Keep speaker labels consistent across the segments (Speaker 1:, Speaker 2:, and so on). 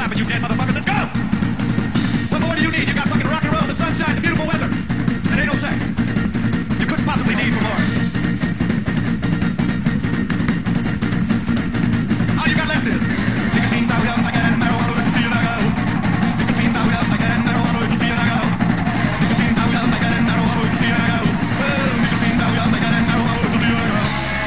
Speaker 1: time for you dead motherfuckers. Let's go! What more do you need? You got fucking rock and roll, the sunshine, the beautiful weather. And ain't no sex. You couldn't possibly need for more. All you got left is nicotine, bow up, like that, and marijuana, let's see you now go. Nicotine, bow up, like that, and marijuana, let's see you now go. Nicotine, bow up, like that, and marijuana, let's see you now go. Nicotine, bow up, like that, and marijuana, let's see you now go.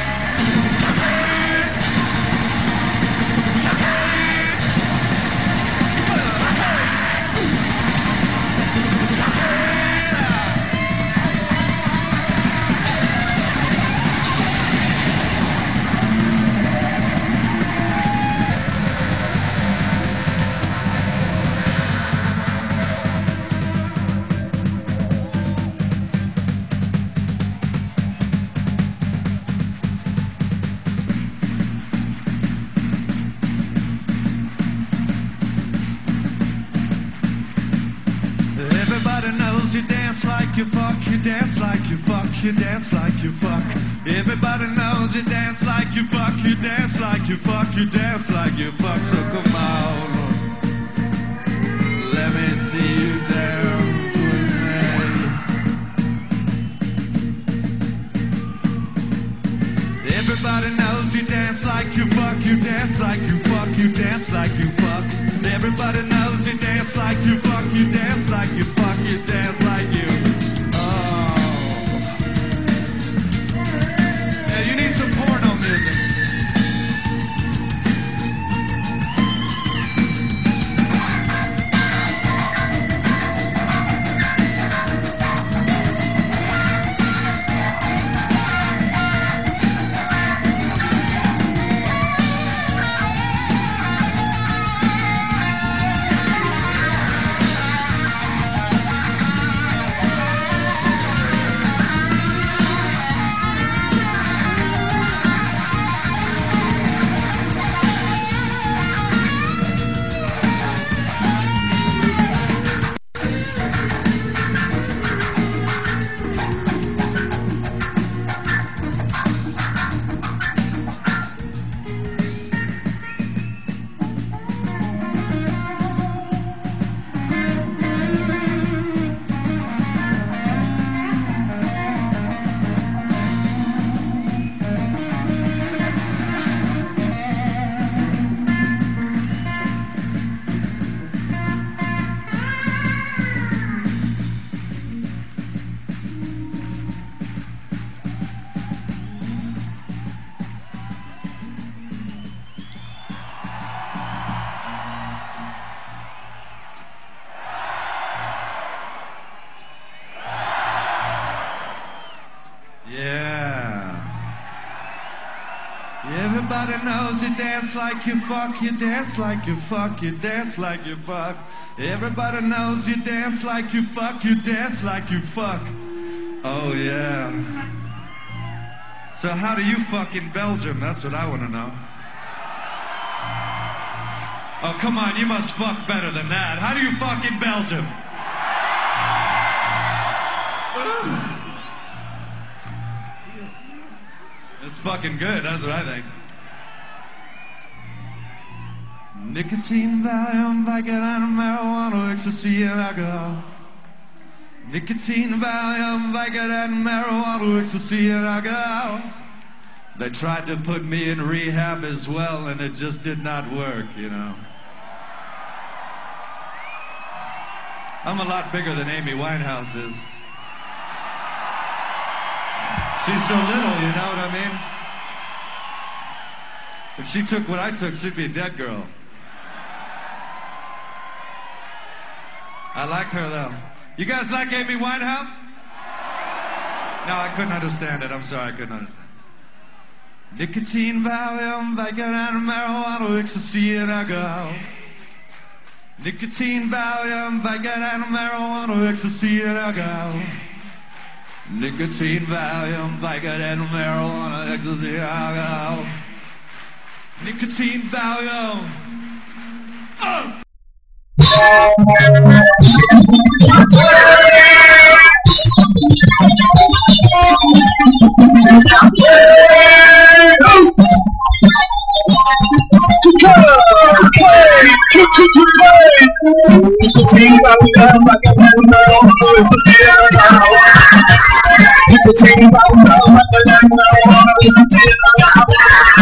Speaker 1: Everybody knows you dance like you fuck, you dance like you fuck, you dance like you fuck. Everybody knows you dance like you fuck, you dance like you fuck, you dance like you fuck. So come on, let me see you dance with me. Everybody knows you dance like you fuck, you dance like you fuck, you dance like you fuck. Everybody knows you dance like you fuck, you dance like you fuck, you dance like you. Oh. Yeah, you need some porno music. Everybody knows you dance like you fuck, you dance like you fuck, you dance like you fuck. Everybody knows you dance like you fuck, you dance like you fuck. Oh yeah. So how do you fuck in Belgium? That's what I want to know. Oh come on, you must fuck better than that. How do you fuck in Belgium? It's fucking good, that's what I think. Nicotine, Valium, Vicodin, marijuana, ecstasy, and alcohol. Nicotine, Valium, Vicodin, marijuana, ecstasy, and alcohol. They tried to put me in rehab as well, and it just did not work, you know. I'm a lot bigger than Amy Winehouse is. She's so little, you know what I mean? If she took what I took, she'd be a dead girl. I like her, though. You guys like Amy Winehouse? No, I couldn't understand it. I'm sorry, I couldn't understand. Nicotine, Valium, Vicodin, marijuana, ecstasy, and alcohol. Nicotine, Valium, Vicodin, marijuana, ecstasy, and alcohol. Nicotine, Valium, Vicodin, marijuana, ecstasy, and alcohol. Nicotine, Valium. Oh!
Speaker 2: Nicotine by love, I got that marijuana. Nicotine by love, I got that marijuana. Nicotine by love,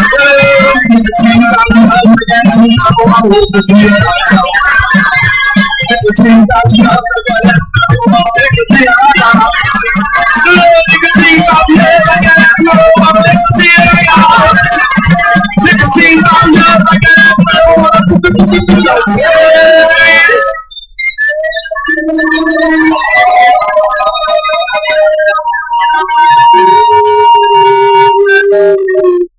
Speaker 2: I got that marijuana. Nicotine by love, nicotine by love, I got that marijuana. Nicotine by love, nicotine by love, I got that marijuana. Nicotine by love, nicotine by love, I got that marijuana.